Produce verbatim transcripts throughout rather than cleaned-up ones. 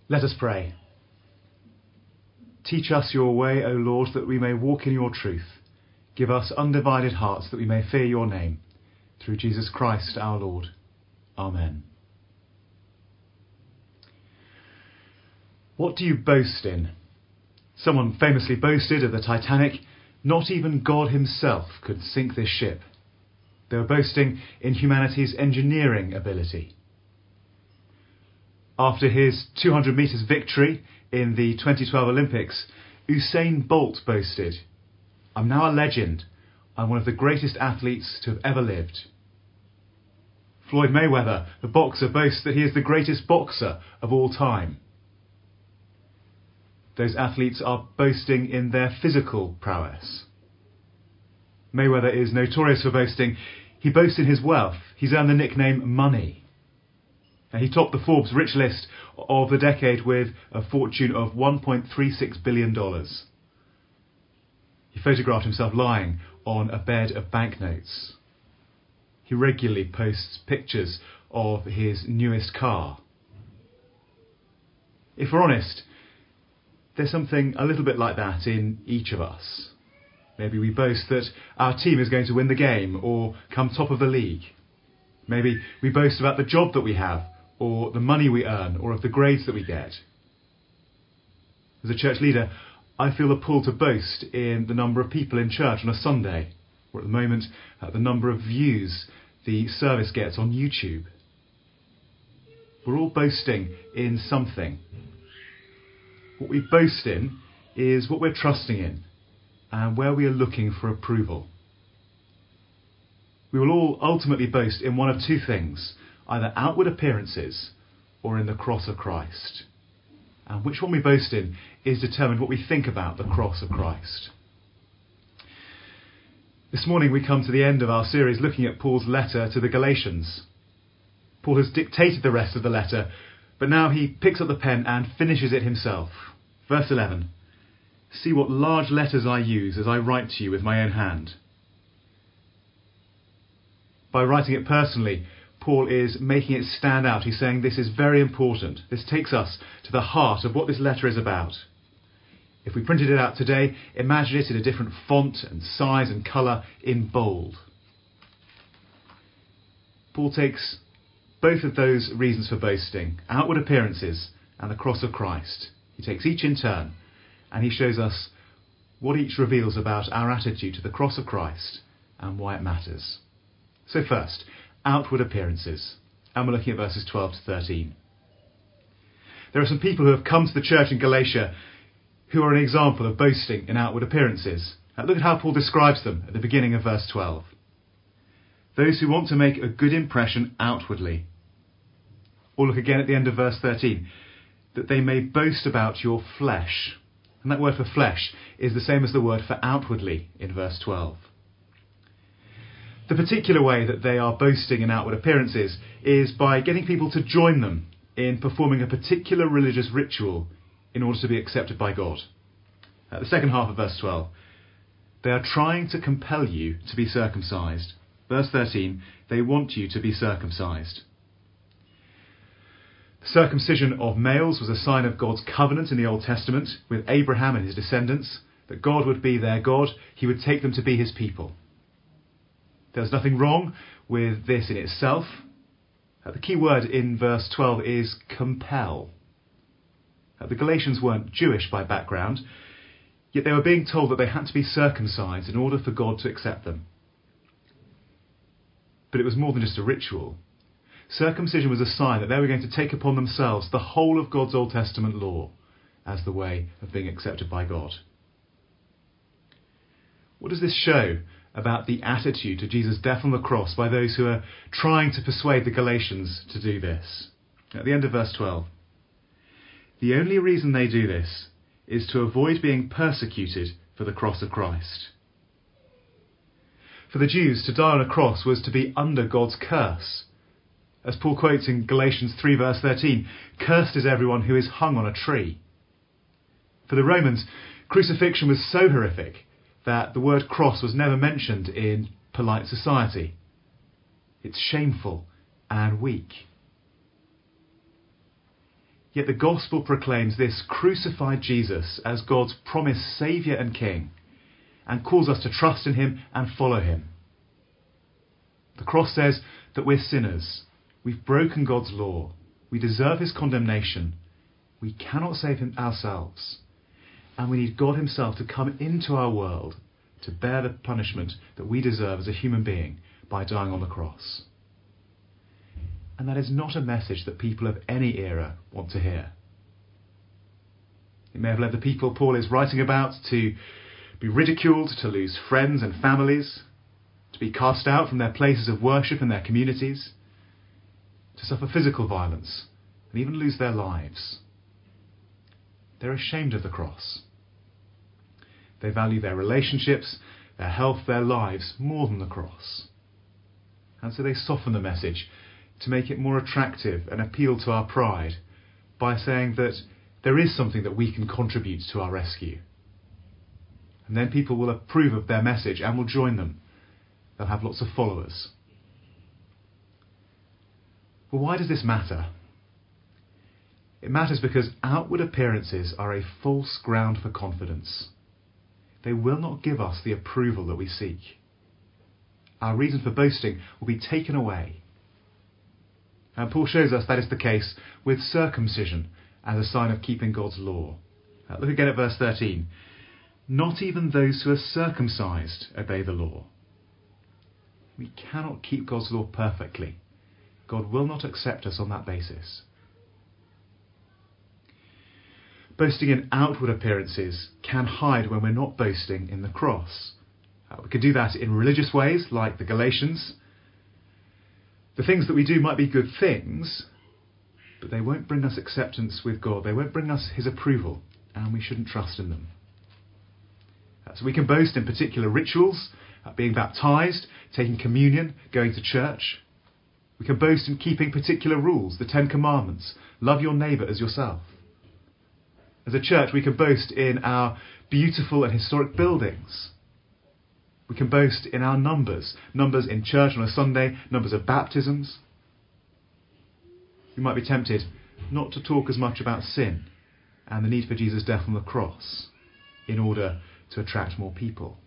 Let us pray. Teach us your way, O Lord, that we may walk in your truth. Give us undivided hearts that we may fear your name. Through Jesus Christ our Lord. Amen. What do you boast in? Someone famously boasted of the Titanic, not even God himself could sink this ship. They were boasting in humanity's engineering ability. After his two hundred metres victory in the twenty twelve Olympics, Usain Bolt boasted, "I'm now a legend. I'm one of the greatest athletes to have ever lived." Floyd Mayweather, the boxer, boasts that he is the greatest boxer of all time. Those athletes are boasting in their physical prowess. Mayweather is notorious for boasting. He boasts in his wealth. He's earned the nickname Money. And he topped the Forbes rich list of the decade with a fortune of one point three six billion dollars. He photographed himself lying on a bed of banknotes. He regularly posts pictures of his newest car. If we're honest, there's something a little bit like that in each of us. Maybe we boast that our team is going to win the game or come top of the league. Maybe we boast about the job that we have, or the money we earn, or of the grades that we get. As a church leader, I feel a pull to boast in the number of people in church on a Sunday, or at the moment, at the number of views the service gets on YouTube. We're all boasting in something. What we boast in is what we're trusting in, and where we are looking for approval. We will all ultimately boast in one of two things, either outward appearances or in the cross of Christ. And which one we boast in is determined what we think about the cross of Christ. This morning we come to the end of our series looking at Paul's letter to the Galatians. Paul has dictated the rest of the letter, but now he picks up the pen and finishes it himself. Verse eleven. See what large letters I use as I write to you with my own hand. By writing it personally, Paul is making it stand out. He's saying this is very important. This takes us to the heart of what this letter is about. If we printed it out today, imagine it in a different font and size and colour in bold. Paul takes both of those reasons for boasting, outward appearances and the cross of Christ. He takes each in turn, and he shows us what each reveals about our attitude to the cross of Christ and why it matters. So first, outward appearances. And we're looking at verses twelve to thirteen. There are some people who have come to the church in Galatia who are an example of boasting in outward appearances. Now look at how Paul describes them at the beginning of verse twelve. Those who want to make a good impression outwardly. Or look again at the end of verse thirteen. That they may boast about your flesh. And that word for flesh is the same as the word for outwardly in verse twelve. The particular way that they are boasting in outward appearances is by getting people to join them in performing a particular religious ritual in order to be accepted by God. At the second half of verse twelve, they are trying to compel you to be circumcised. Verse thirteen, they want you to be circumcised. The circumcision of males was a sign of God's covenant in the Old Testament with Abraham and his descendants, that God would be their God, he would take them to be his people. There's nothing wrong with this in itself. The key word in verse twelve is compel. The Galatians weren't Jewish by background, yet they were being told that they had to be circumcised in order for God to accept them. But it was more than just a ritual. Circumcision was a sign that they were going to take upon themselves the whole of God's Old Testament law as the way of being accepted by God. What does this show about the attitude to Jesus' death on the cross by those who are trying to persuade the Galatians to do this? At the end of verse twelve. The only reason they do this is to avoid being persecuted for the cross of Christ. For the Jews, to die on a cross was to be under God's curse. As Paul quotes in Galatians three verse thirteen, cursed is everyone who is hung on a tree. For the Romans, crucifixion was so horrific that the word cross was never mentioned in polite society. It's shameful and weak. Yet the gospel proclaims this crucified Jesus as God's promised Saviour and King, and calls us to trust in him and follow him. The cross says that we're sinners. We've broken God's law. We deserve his condemnation. We cannot save him ourselves. And we need God himself to come into our world to bear the punishment that we deserve as a human being by dying on the cross. And that is not a message that people of any era want to hear. It may have led the people Paul is writing about to be ridiculed, to lose friends and families, to be cast out from their places of worship and their communities, to suffer physical violence and even lose their lives. They're ashamed of the cross. They value their relationships, their health, their lives more than the cross. And so they soften the message to make it more attractive and appeal to our pride by saying that there is something that we can contribute to our rescue. And then people will approve of their message and will join them. They'll have lots of followers. Well, why does this matter? It matters because outward appearances are a false ground for confidence. They will not give us the approval that we seek. Our reason for boasting will be taken away. And Paul shows us that is the case with circumcision as a sign of keeping God's law. Uh, look again at verse thirteen. Not even those who are circumcised obey the law. We cannot keep God's law perfectly. God will not accept us on that basis. Boasting in outward appearances can hide when we're not boasting in the cross. Uh, we could do that in religious ways, like the Galatians. The things that we do might be good things, but they won't bring us acceptance with God. They won't bring us his approval, and we shouldn't trust in them. Uh, so we can boast in particular rituals, uh, being baptised, taking communion, going to church. We can boast in keeping particular rules, the Ten Commandments. Love your neighbour as yourself. As a church, we can boast in our beautiful and historic buildings. We can boast in our numbers, numbers in church on a Sunday, numbers of baptisms. We might be tempted not to talk as much about sin and the need for Jesus' death on the cross in order to attract more people.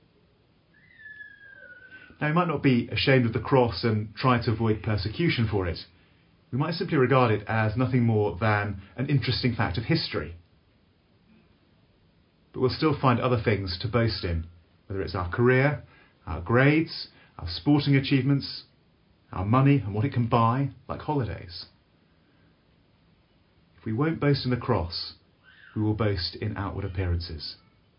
Now, we might not be ashamed of the cross and try to avoid persecution for it. We might simply regard it as nothing more than an interesting fact of history. But we'll still find other things to boast in, whether it's our career, our grades, our sporting achievements, our money and what it can buy, like holidays. If we won't boast in the cross, we will boast in outward appearances.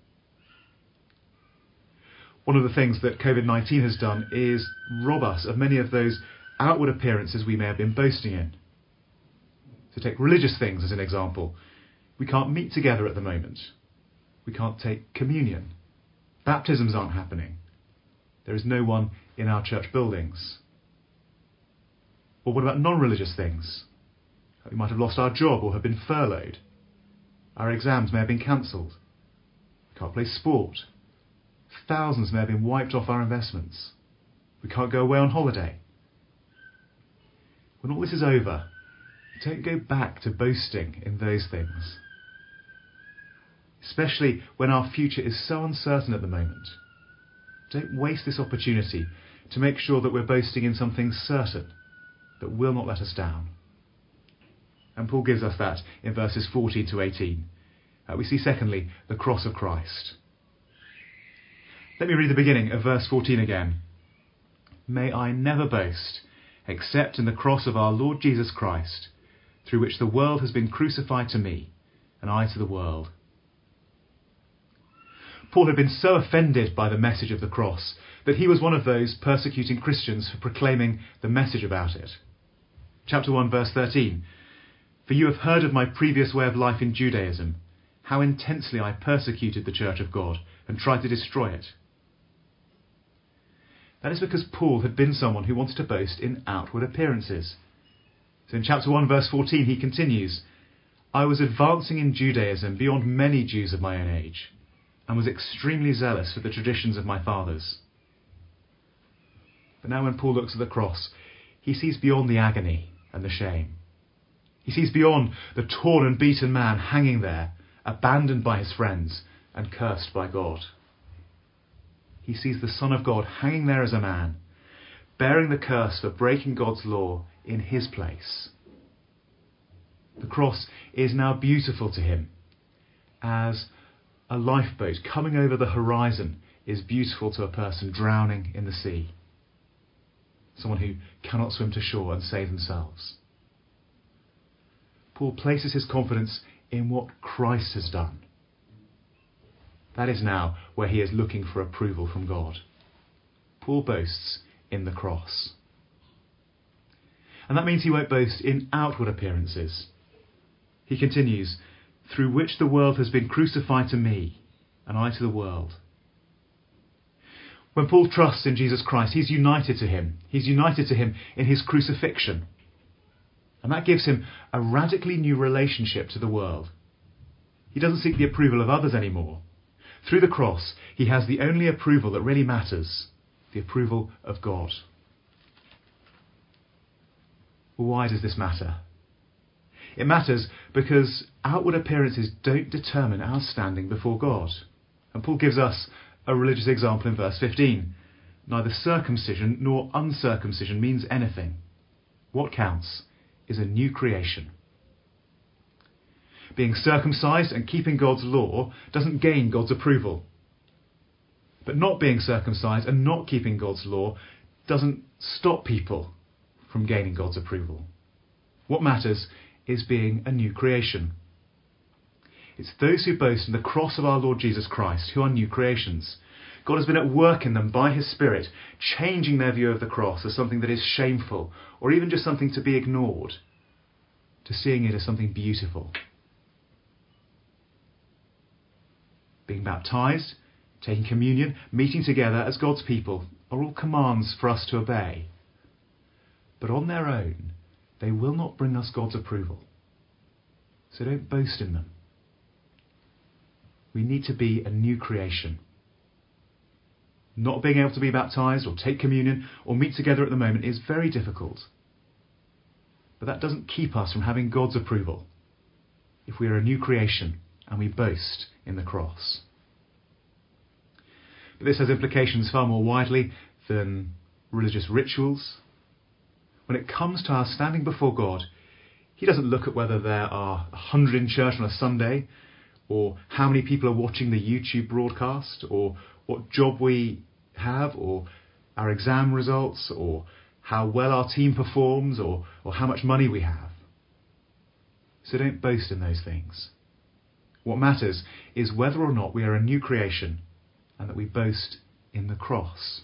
One of the things that covid nineteen has done is rob us of many of those outward appearances we may have been boasting in. To take religious things as an example, we can't meet together at the moment. We can't take communion. Baptisms aren't happening. There is no one in our church buildings. Or what about non-religious things? We might have lost our job or have been furloughed. Our exams may have been cancelled. We can't play sport. Thousands may have been wiped off our investments. We can't go away on holiday. When all this is over, don't go back to boasting in those things. Especially when our future is so uncertain at the moment. Don't waste this opportunity to make sure that we're boasting in something certain that will not let us down. And Paul gives us that in verses fourteen to eighteen. Uh, we see secondly, the cross of Christ. Let me read the beginning of verse fourteen again. May I never boast except in the cross of our Lord Jesus Christ, through which the world has been crucified to me, and I to the world. Paul had been so offended by the message of the cross that he was one of those persecuting Christians for proclaiming the message about it. Chapter one, verse thirteen. For you have heard of my previous way of life in Judaism, how intensely I persecuted the church of God and tried to destroy it. That is because Paul had been someone who wanted to boast in outward appearances. So in chapter one, verse fourteen, he continues, I was advancing in Judaism beyond many Jews of my own age, and was extremely zealous for the traditions of my fathers. But now when Paul looks at the cross, he sees beyond the agony and the shame. He sees beyond the torn and beaten man hanging there, abandoned by his friends and cursed by God. He sees the Son of God hanging there as a man, bearing the curse for breaking God's law in his place. The cross is now beautiful to him, as a lifeboat coming over the horizon is beautiful to a person drowning in the sea, someone who cannot swim to shore and save themselves. Paul places his confidence in what Christ has done. That is now where he is looking for approval from God. Paul boasts in the cross. And that means he won't boast in outward appearances. He continues, through which the world has been crucified to me, and I to the world. When Paul trusts in Jesus Christ, he's united to him. He's united to him in his crucifixion. And that gives him a radically new relationship to the world. He doesn't seek the approval of others anymore. Through the cross, he has the only approval that really matters, the approval of God. Well, why does this matter? It matters because outward appearances don't determine our standing before God. And Paul gives us a religious example in verse fifteen. Neither circumcision nor uncircumcision means anything. What counts is a new creation. Being circumcised and keeping God's law doesn't gain God's approval. But not being circumcised and not keeping God's law doesn't stop people from gaining God's approval. What matters is being a new creation. It's those who boast in the cross of our Lord Jesus Christ who are new creations. God has been at work in them by his Spirit, changing their view of the cross as something that is shameful, or even just something to be ignored, to seeing it as something beautiful. Being baptised, taking communion, meeting together as God's people are all commands for us to obey. But on their own, they will not bring us God's approval. So don't boast in them. We need to be a new creation. Not being able to be baptised or take communion or meet together at the moment is very difficult. But that doesn't keep us from having God's approval if we are a new creation and we boast in the cross. But this has implications far more widely than religious rituals. When it comes to our standing before God, he doesn't look at whether there are a hundred in church on a Sunday, or how many people are watching the YouTube broadcast, or what job we have, or our exam results, or how well our team performs, or, or how much money we have. So don't boast in those things. What matters is whether or not we are a new creation and that we boast in the cross.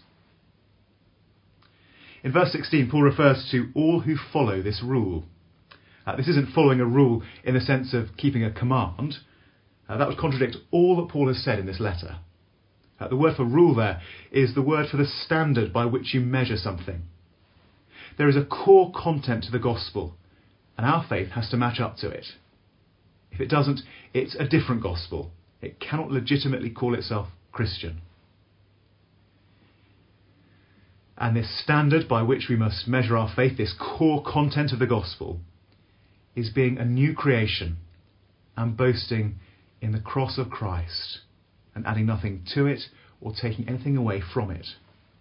In verse sixteen, Paul refers to all who follow this rule. Uh, this isn't following a rule in the sense of keeping a command. Uh, that would contradict all that Paul has said in this letter. Uh, the word for rule there is the word for the standard by which you measure something. There is a core content to the gospel, and our faith has to match up to it. If it doesn't, it's a different gospel. It cannot legitimately call itself Christian. And this standard by which we must measure our faith, this core content of the gospel, is being a new creation and boasting in the cross of Christ and adding nothing to it or taking anything away from it.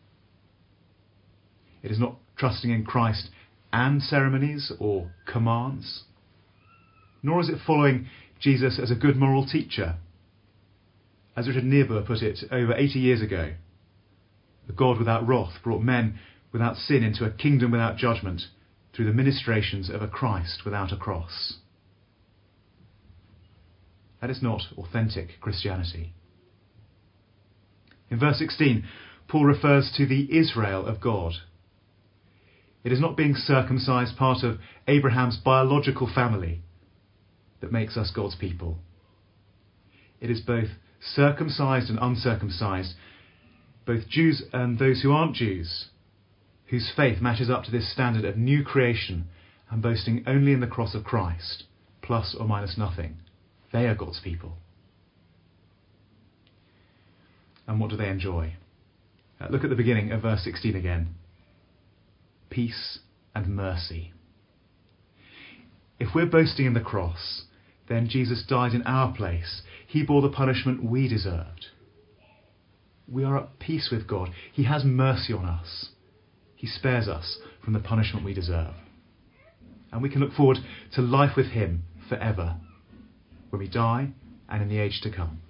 It is not trusting in Christ and ceremonies or commands, nor is it following Jesus as a good moral teacher. As Richard Niebuhr put it over eighty years ago, the God without wrath brought men without sin into a kingdom without judgment through the ministrations of a Christ without a cross. That is not authentic Christianity. In verse sixteen, Paul refers to the Israel of God. It is not being circumcised, part of Abraham's biological family, that makes us God's people. It is both circumcised and uncircumcised, both Jews and those who aren't Jews, whose faith matches up to this standard of new creation and boasting only in the cross of Christ, plus or minus nothing. They are God's people. And what do they enjoy? Uh, look at the beginning of verse sixteen again. Peace and mercy. If we're boasting in the cross, then Jesus died in our place. He bore the punishment we deserved. We are at peace with God. He has mercy on us. He spares us from the punishment we deserve. And we can look forward to life with him forever, when we die and in the age to come.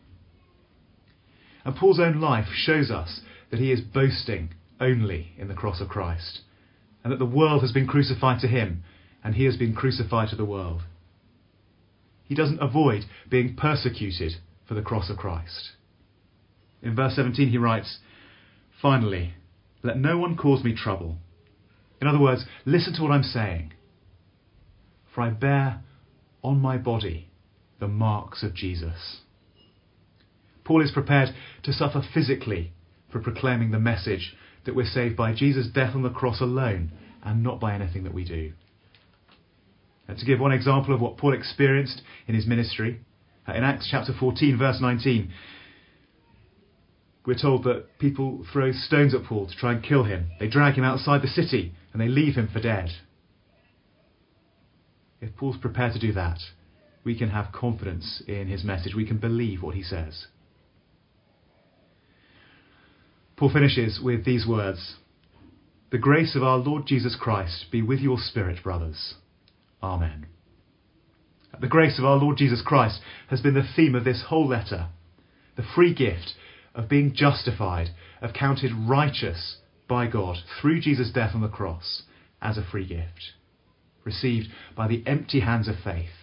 And Paul's own life shows us that he is boasting only in the cross of Christ, and that the world has been crucified to him, and he has been crucified to the world. He doesn't avoid being persecuted for the cross of Christ. In verse seventeen he writes, "Finally, let no one cause me trouble." In other words, listen to what I'm saying. "For I bear on my body the marks of Jesus." Paul is prepared to suffer physically for proclaiming the message that we're saved by Jesus' death on the cross alone, and not by anything that we do. And to give one example of what Paul experienced in his ministry, in Acts chapter fourteen, verse nineteen, we're told that people throw stones at Paul to try and kill him. They drag him outside the city and they leave him for dead. If Paul's prepared to do that, we can have confidence in his message. We can believe what he says. Paul finishes with these words, "The grace of our Lord Jesus Christ be with your spirit, brothers. Amen." The grace of our Lord Jesus Christ has been the theme of this whole letter. The free gift of being justified, of counted righteous by God through Jesus' death on the cross as a free gift, received by the empty hands of faith.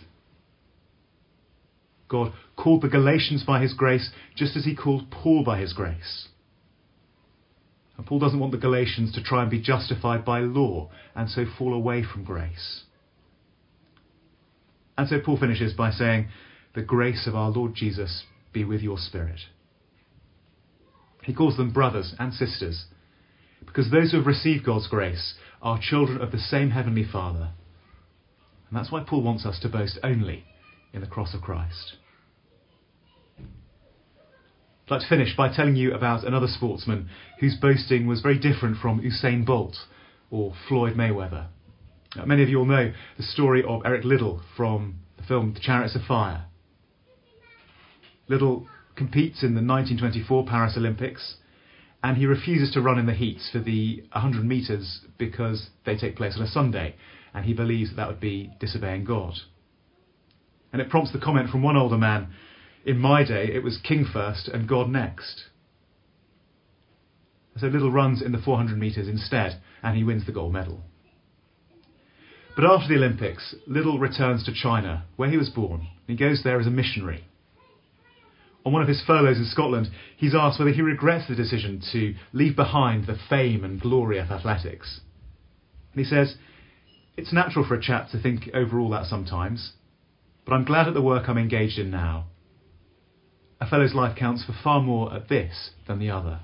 God called the Galatians by his grace just as he called Paul by his grace. And Paul doesn't want the Galatians to try and be justified by law and so fall away from grace. And so Paul finishes by saying, "The grace of our Lord Jesus be with your spirit." He calls them brothers and sisters, because those who have received God's grace are children of the same Heavenly Father. And that's why Paul wants us to boast only in the cross of Christ. I'd like to finish by telling you about another sportsman whose boasting was very different from Usain Bolt or Floyd Mayweather. Now, many of you will know the story of Eric Liddell from the film The Chariots of Fire. Liddell competes in the nineteen twenty-four Paris Olympics, and he refuses to run in the heats for the one hundred metres because they take place on a Sunday, and he believes that, that would be disobeying God. And it prompts the comment from one older man, "In my day, it was king first and God next." So Liddell runs in the four hundred metres instead, and he wins the gold medal. But after the Olympics, Liddell returns to China, where he was born. He goes there as a missionary. On one of his furloughs in Scotland, he's asked whether he regrets the decision to leave behind the fame and glory of athletics. And he says, "It's natural for a chap to think over all that sometimes, but I'm glad at the work I'm engaged in now. A fellow's life counts for far more at this than the other."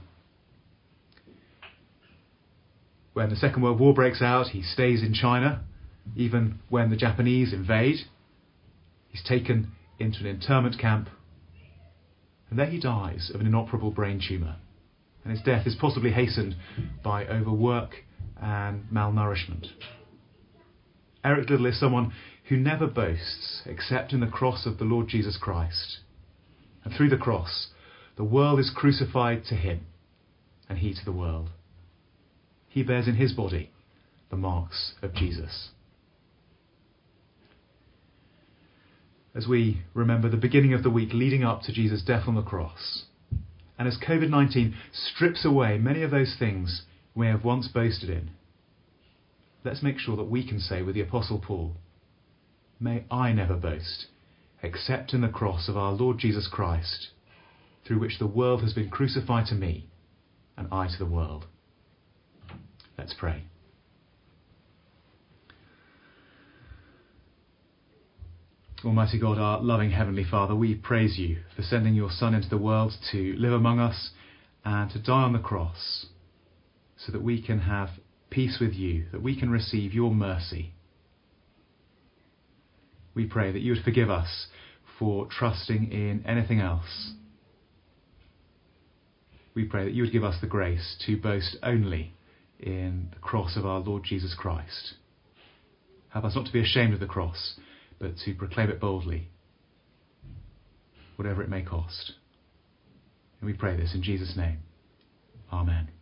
When the Second World War breaks out, he stays in China, even when the Japanese invade. He's taken into an internment camp, and there he dies of an inoperable brain tumour. And his death is possibly hastened by overwork and malnourishment. Eric Liddell is someone who never boasts except in the cross of the Lord Jesus Christ. And through the cross, the world is crucified to him, and he to the world. He bears in his body the marks of Jesus. As we remember the beginning of the week leading up to Jesus' death on the cross, and as covid nineteen strips away many of those things we have once boasted in, let's make sure that we can say with the Apostle Paul, "May I never boast, except in the cross of our Lord Jesus Christ, through which the world has been crucified to me, and I to the world." Let's pray. Almighty God, our loving Heavenly Father, we praise you for sending your Son into the world to live among us and to die on the cross, so that we can have peace with you, that we can receive your mercy. We pray that you would forgive us for trusting in anything else. We pray that you would give us the grace to boast only in the cross of our Lord Jesus Christ. Help us not to be ashamed of the cross, but to proclaim it boldly, whatever it may cost. And we pray this in Jesus' name. Amen.